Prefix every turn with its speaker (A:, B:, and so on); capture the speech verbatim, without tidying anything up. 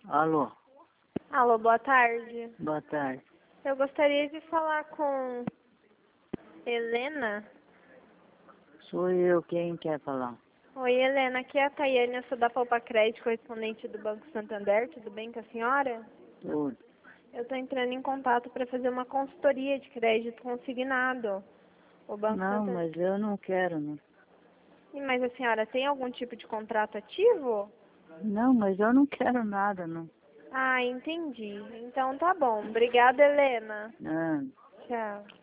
A: Alô,
B: Alô, boa tarde.
A: boa tarde.
B: Eu gostaria de falar com Helena.
A: Sou eu, quem quer falar?
B: Oi, Helena, aqui é a Tayane, eu sou da Poupa Crédito, correspondente do Banco Santander. Tudo bem com a senhora?
A: Tudo.
B: Eu estou entrando em contato para fazer uma consultoria de crédito consignado. O Banco
A: Não,
B: Santander.
A: mas eu não quero, não.
B: E, Mas a senhora tem algum tipo de contrato ativo?
A: Não, mas eu não quero nada, não.
B: Ah, entendi. Então tá bom. Obrigada, Helena.
A: Ah.
B: Tchau.